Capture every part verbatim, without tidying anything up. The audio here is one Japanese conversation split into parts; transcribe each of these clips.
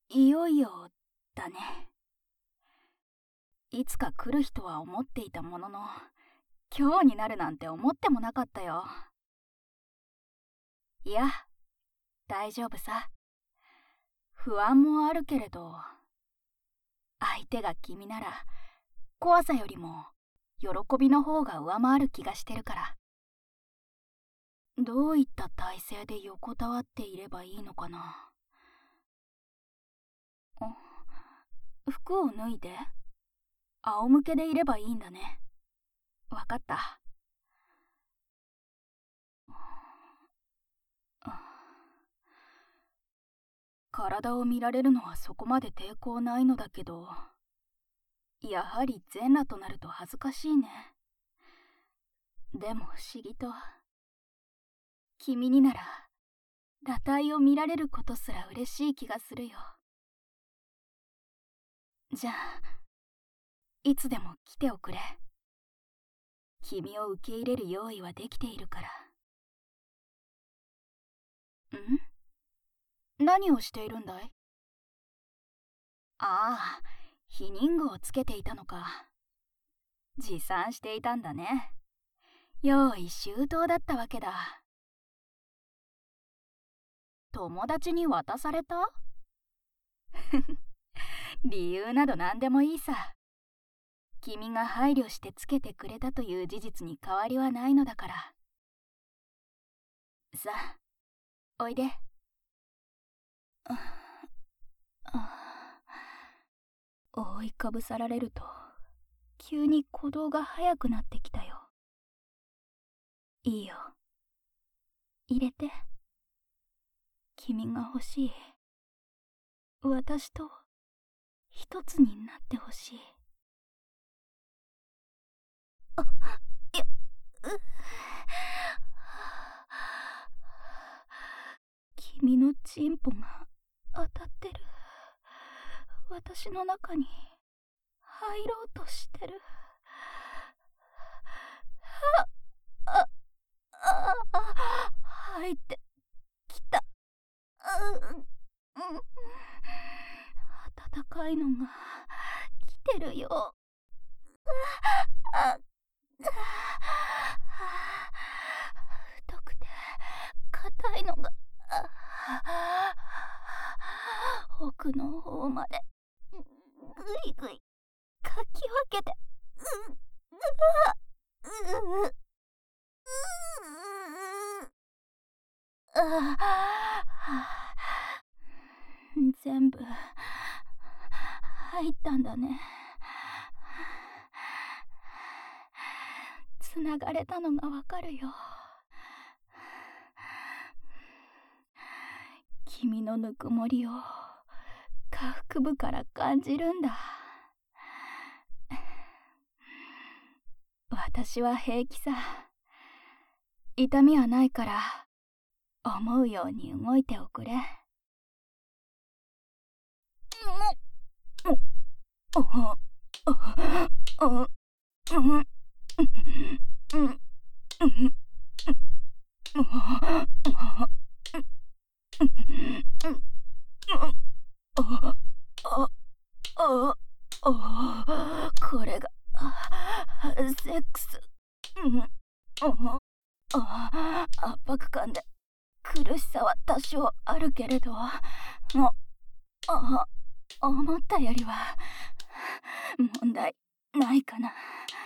いよいよだね。いつか来る日とは思っていたものの、今日になるなんて思ってもなかったよ。いや、大丈夫さ。不安もあるけれど、相手が君なら怖さよりも喜びの方が上回る気がしてるから。どういった体勢で横たわっていればいいのかな。服を脱いで仰向けでいればいいんだね。わかった。体を見られるのはそこまで抵抗ないのだけど、やはり全裸となると恥ずかしいね。でも不思議と、君になら裸体を見られることすら嬉しい気がするよ。じゃあ、いつでも来ておくれ。君を受け入れる用意はできているから。ん？何をしているんだい？ああ、避妊具をつけていたのか。持参していたんだね。用意周到だったわけだ。友達に渡された？理由など何でもいいさ。君が配慮してつけてくれたという事実に変わりはないのだから。さあ、おいで。覆いかぶさられると急に鼓動が速くなってきたよ。いいよ、入れて。君が欲しい。私と一つになってほしい。あ、いや、う君のチンポが当たってる。私の中に入ろうとしてる。あ、あ、あ、入ってきた。うん、暖かいのが来てるよ。あ、太くて硬いのが奥の方までぐいぐいかき分けて、う、う、う、う、全部入ったんだね。つながれたのがわかるよ。君のぬくもりを下腹部から感じるんだ。私は平気さ。痛みはないから思うように動いておくれ。これがセックス。圧迫感で苦しさは多少あるけれど、もあ思ったよりは問題ないかな。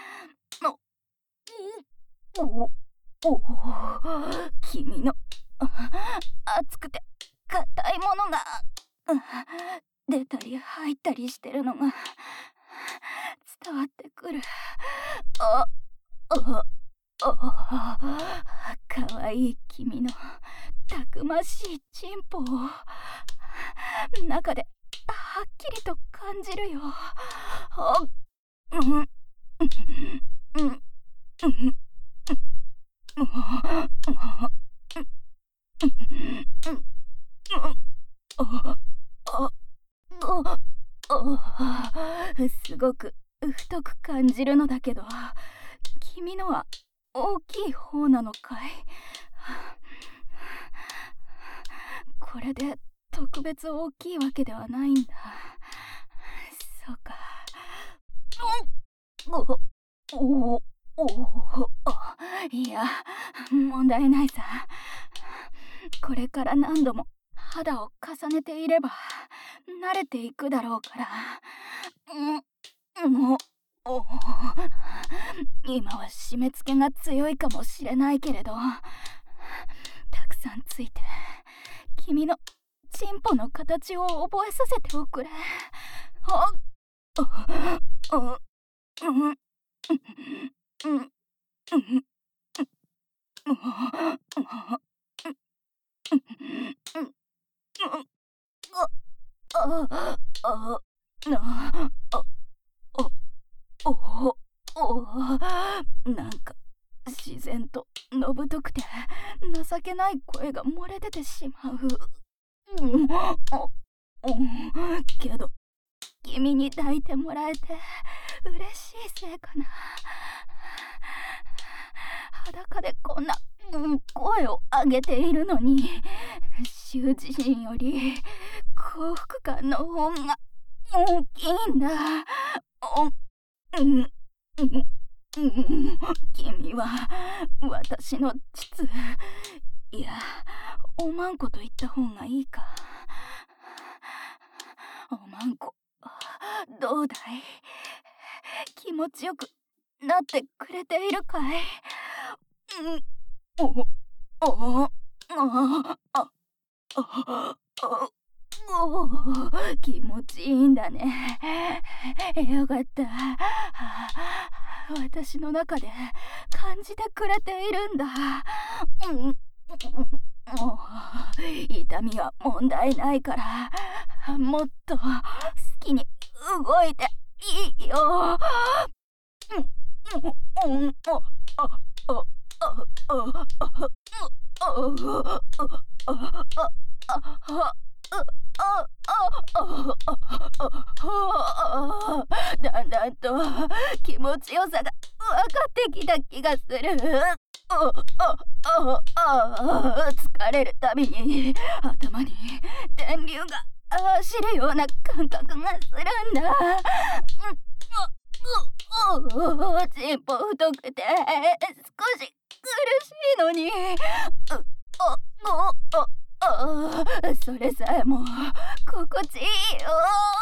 おおお君の熱くて硬いものが出たり入ったりしてるのが伝わってくる。あああ、かわいい君のたくましいチンポを中ではっきりと感じるよ。あ、うんうんうんすごく太く感じるのだけど、君のは大きい方なのかい？これで特別大きいわけではないんだ。そうか。おおおおお、いや、問題ないさ。これから何度も肌を重ねていれば慣れていくだろうから。うん、もうお今は締め付けが強いかもしれないけれど、たくさんついて君のチンポの形を覚えさせておくれ。ああうんうんうんなんか自然とのぶとくて情けない声が漏れ出てしまう。けど君に抱いてもらえて嬉しいせいかな。裸でこんな、うん、声を上げているのに羞恥心より幸福感の方が大きいんだ。うん、うん、うん、君は私の膣、いやおまんこと言った方がいいか。おまんこどうだい？気持ちよくなってくれているかい？うん、おおあああお気持ちいいんだね。よかった。私の中で感じてくれているんだ。うん痛みは問題ないからもっと好きに動いていいよ。だんだんと気持ちよさが分かってきた気がする。疲れるたびに頭に電流が走るような感覚がするんだ。チンポ太くて少し苦しいのに、それさえも心地いいよ。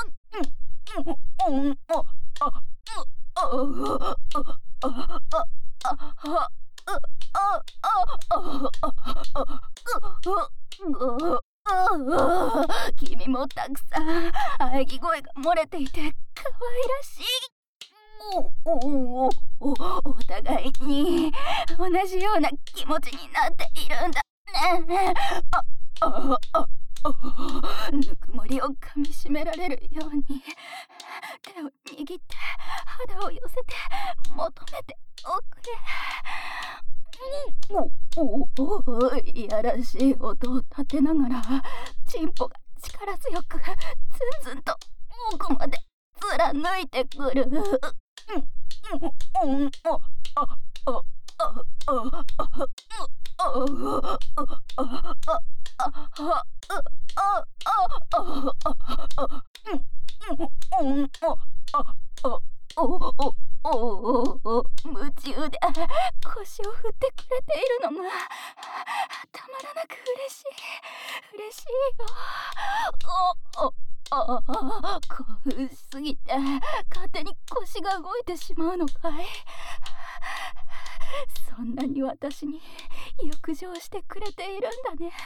君もたくさん喘ぎ声が漏れていて可愛らしい。お互いに同じような気持ちになっているんだね。ぬくもりをかみしめられるように手を握って肌を寄せて求めておくれ。いやらしい音を立てながらチンポが力強くツンツンと奥まで貫いてくる。夢中で腰を振ってくれているのがたまらなく嬉しい嬉しいよ。興奮しすぎて勝手に腰が動いてしまうのかい？そんなに私に浴場してくれているんだね。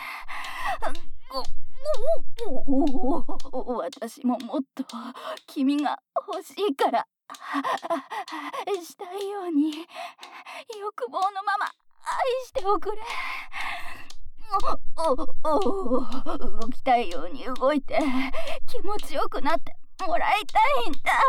私ももっと君が欲しいからしたいように欲望のまま愛しておくれ。動きたいように動いて気持ちよくなってもらいたいんだ。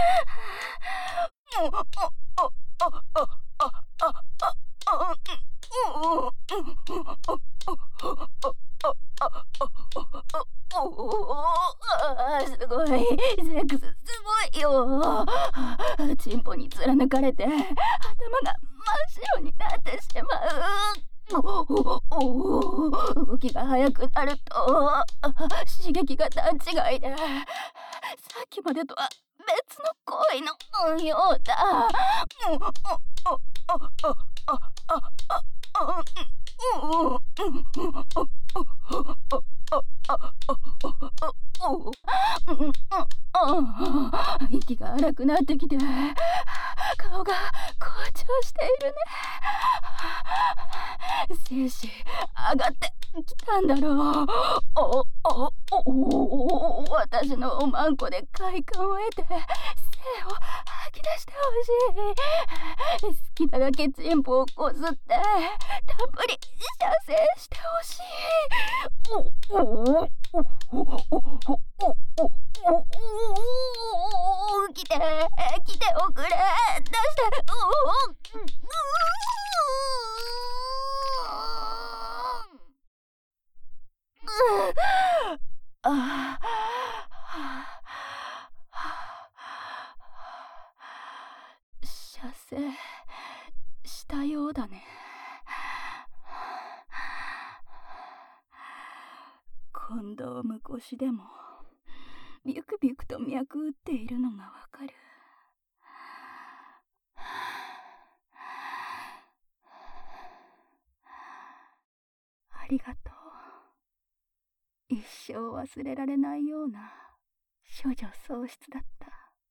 すごいセックスすごいよ。チンポに貫かれて頭が真っ白になってしまう。 動きが速くなると刺激が段違いで、さっきまでとは別の行為のようだ。息が荒くなってきて、顔が紅潮しているね。精子上がってきたんだろう。おおおお、私のおまんこで快感を得て精を吐き出してほしい。好きなだけチンポをこすってたっぷり射精してほしい。おおおおおおおおお、来て来ておくれ、出して。おおああ、射精したようだね。コンドーム越しでもビュクビュクと脈打っているのがわかる。ありがとう。一生忘れられないような処女喪失だった。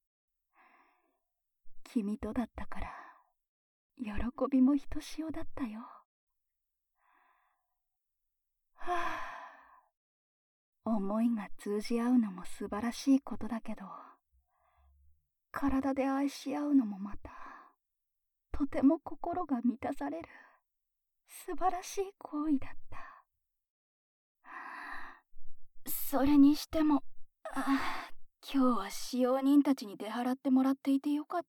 君とだったから喜びもひとしおだったよ。はあ、思いが通じ合うのも素晴らしいことだけど、体で愛し合うのもまたとても心が満たされる素晴らしい行為だった。それにしても、あ、今日は使用人たちに出払ってもらっていてよかった。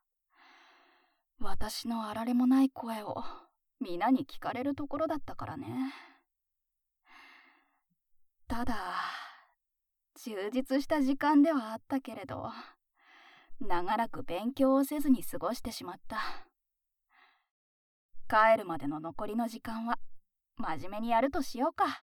私のあられもない声を皆に聞かれるところだったからね。ただ充実した時間ではあったけれど、長らく勉強をせずに過ごしてしまった。帰るまでの残りの時間は真面目にやるとしようか。